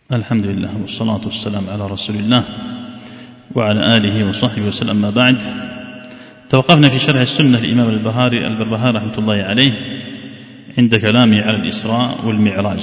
الحمد لله والصلاة والسلام على رسول الله وعلى آله وصحبه وسلم. ما بعد، توقفنا في شرح السنة للإمام البربهاري رحمة الله عليه عند كلامه على الإسراء والمعراج،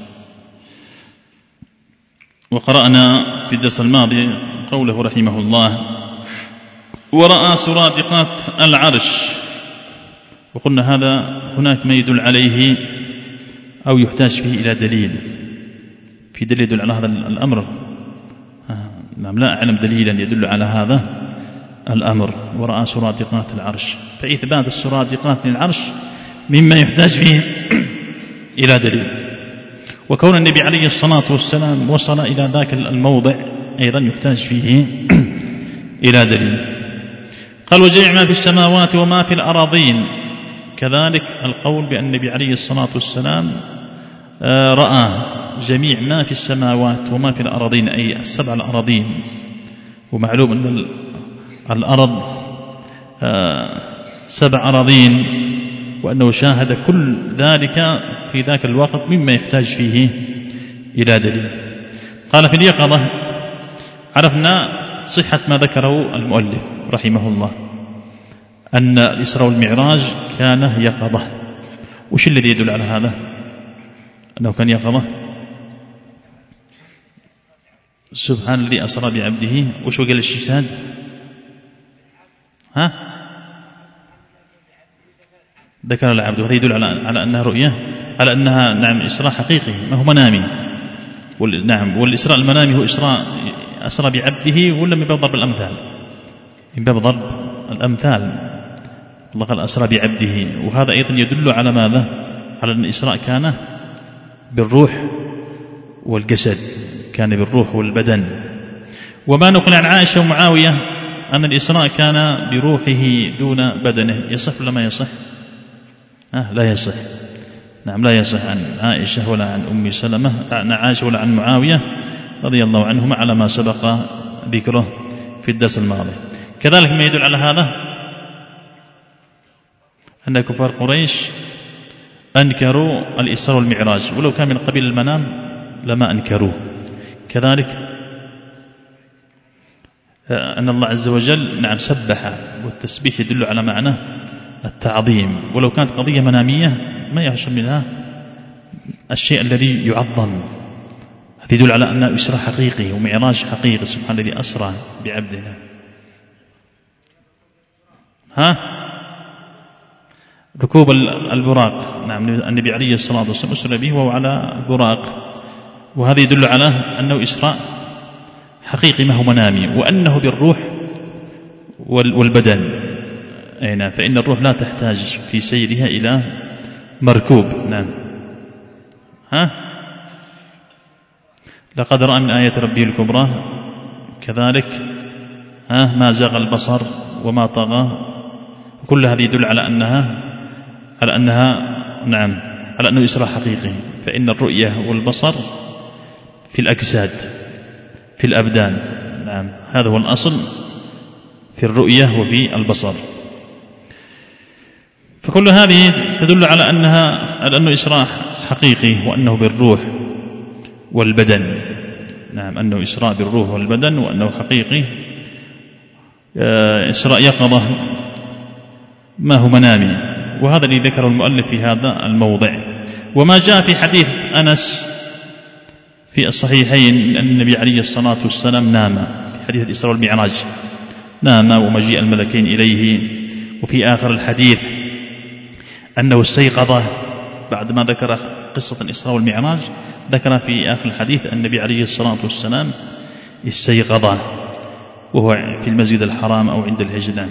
وقرأنا في الدرس الماضي قوله رحمه الله: ورأى سرادقات العرش. وقلنا هذا هناك ما يدل عليه أو يحتاج فيه إلى دليل، في دليل يدل على هذا الأمر؟ نعم، لا أعلم دليلا يدل على هذا الأمر. ورأى سرادقات العرش، فإثبات السرادقات للعرش مما يحتاج فيه إلى دليل، وكون النبي عليه الصلاة والسلام وصل إلى ذاك الموضع أيضا يحتاج فيه إلى دليل. قال: وجميع ما في السماوات وما في الأراضين. كذلك القول بأن النبي عليه الصلاة والسلام رأى جميع ما في السماوات وما في الأراضين، أي السبع الأراضين. ومعلوم أن الأرض 7 أراضين، وأنه شاهد كل ذلك في ذاك الوقت مما يحتاج فيه إلى دليل. قال: في اليقظة عرفنا صحة ما ذكره المؤلف رحمه الله، أن الإسراء والمعراج كان يقظة. وش الذي يدل على هذا أنه كان يقظة؟ سبحان الذي أسرى بعبده. وش قال الشيسان؟ ذكر العبد، وهذا يدل على أنها رؤية، على أنها نعم إسراء حقيقي ما هو منامي. نعم، والإسراء المنامي هو إسراء أسرى بعبده، ولا من باب ضرب الأمثال؟ من باب ضرب الأمثال. الله قال أسرى بعبده، وهذا أيضا يدل على ماذا؟ على أن الإسراء كان بالروح والجسد، كان بالروح والبدن. وما نقل عن عائشة ومعاوية أن الإسراء كان بروحه دون بدنه، يصح ولا ما يصح؟ لا يصح. نعم، لا يصح عن عائشة ولا عن أم سلمة، عن عائشة ولا عن معاوية رضي الله عنهما، على ما سبق ذكره في الدرس الماضي. كذلك ما يدل على هذا أن كفار قريش أنكروا الإسراء والمعراج، ولو كان من قبيل المنام لما أنكروه. كذلك أن الله عز وجل نعم سبح، والتسبيح يدل على معنى التعظيم، ولو كانت قضية منامية ما يحصل منها الشيء الذي يعظم. هذا يدل على أن إسراء حقيقي ومعراج حقيقي. سبحان الذي أسرى بعبده. ركوب البراق، نعم، النبي عليه الصلاة والسلام أسرى به وهو على البراق، وهذا يدل على أنه إسراء حقيقي ما هو منامي، وأنه بالروح والبدن. نعم، فإن الروح لا تحتاج في سيرها إلى مركوب. نعم. لقد رأى من آية ربه الكبرى. كذلك ما زاغ البصر وما طغى. كل هذه يدل على أنها نعم على أنه إسراء حقيقي، فإن الرؤية والبصر في الأجساد، في الأبدان. نعم، هذا هو الأصل في الرؤية وفي البصر. فكل هذه تدل على أنه إسراء حقيقي، وأنه بالروح والبدن. نعم، أنه إسراء بالروح والبدن، وأنه حقيقي. إسراء يقظة ما هو منامي، وهذا الذي ذكره المؤلف في هذا الموضع. وما جاء في حديث أنس في الصحيحين أن النبي عليه الصلاة والسلام نام، في حديث الإسراء والمعراج نام ومجيء الملكين إليه. وفي آخر الحديث أنه استيقظ، بعدما ذكر قصة الإسراء والمعراج ذكر في آخر الحديث أن النبي عليه الصلاة والسلام استيقظ وهو في المسجد الحرام أو عند الهجلة.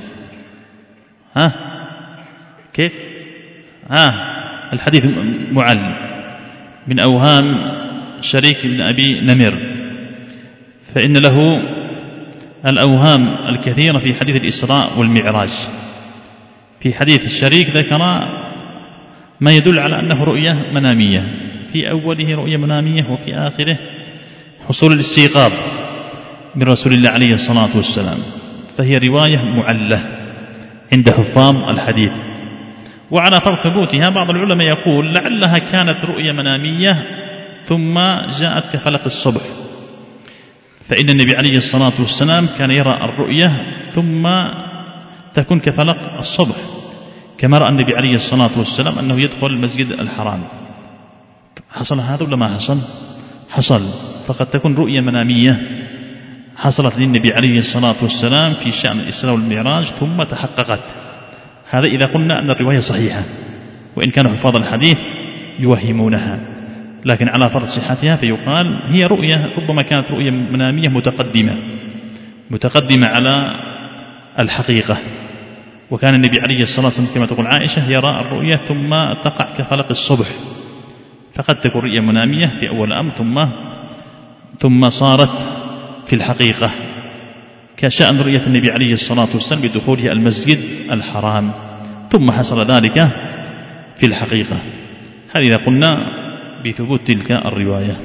كيف؟ الحديث معل من أوهام شريك بن أبي نمر، فإن له الأوهام الكثيرة في حديث الإسراء والمعراج. في حديث الشريك ذكر ما يدل على أنه رؤية منامية، في أوله رؤية منامية، وفي آخره حصول الاستيقاظ من رسول الله عليه الصلاة والسلام، فهي رواية معلة عند حفاظ الحديث. وعلى فرض ثبوتها بعض العلماء يقول لعلها كانت رؤية منامية ثم جاءت كفلق الصبح، فإن النبي عليه الصلاة والسلام كان يرى الرؤية ثم تكون كفلق الصبح، كما رأى النبي عليه الصلاة والسلام أنه يدخل المسجد الحرام. حصل هذا ولا ما حصل؟ حصل. فقد تكون رؤية منامية حصلت للنبي عليه الصلاة والسلام في شأن الإسراء والمعراج ثم تحققت. هذا إذا قلنا أن الرواية صحيحة، وإن كانوا حفاظ الحديث يوهمونها، لكن على فرض صحتها فيقال هي رؤية، ربما كانت رؤية منامية متقدمة على الحقيقة. وكان النبي عليه الصلاة والسلام كما تقول عائشة يرى الرؤية ثم تقع كفلق الصبح، فقد تكون رؤية منامية في أول الأمر ثم صارت في الحقيقة، كشأن رؤية النبي عليه الصلاة والسلام بدخوله المسجد الحرام ثم حصل ذلك في الحقيقة. هذا إذا قلنا بثبوت تلك الرواية.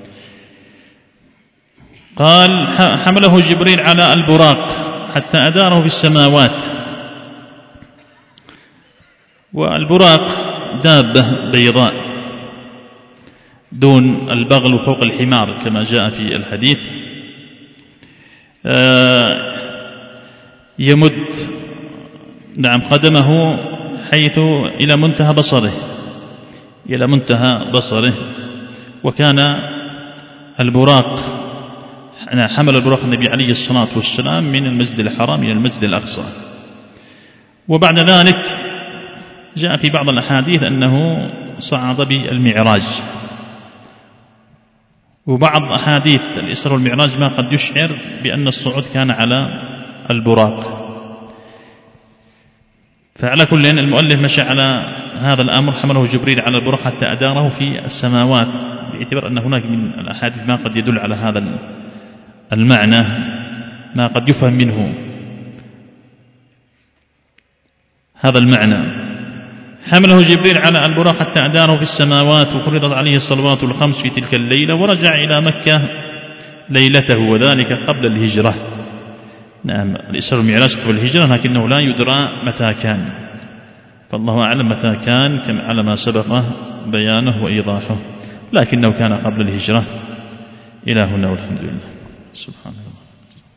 قال حمله جبريل على البراق حتى أداره في السماوات. والبراق دابة بيضاء دون البغل فوق الحمار كما جاء في الحديث، يمد قدمه حيث إلى منتهى بصره. وكان البراق حمل البراق النبي عليه الصلاة والسلام من المسجد الحرام إلى المسجد الأقصى. وبعد ذلك جاء في بعض الأحاديث أنه صعد بالمعراج، وبعض أحاديث الإسراء والمعراج ما قد يشعر بأن الصعود كان على البراق. فعلى كل المؤلف مشى على هذا الأمر، حمله جبريل على البراق حتى أداره في السماوات، باعتبار أن هناك من الأحاديث ما قد يدل على هذا المعنى، ما قد يفهم منه هذا المعنى. حمله جبريل على البراق حتى أداره في السماوات، وفرضت عليه الصلوات الخمس في تلك الليلة، ورجع إلى مكة ليلته، وذلك قبل الهجرة. نعم، الإسراء والمعراج قبل الهجرة، لكنه لا يدرى متى كان، فالله أعلم متى كان كما على ما سبق بيانه وإيضاحه، لكنه كان قبل الهجرة. إلى هنا والحمد لله. سبحان الله.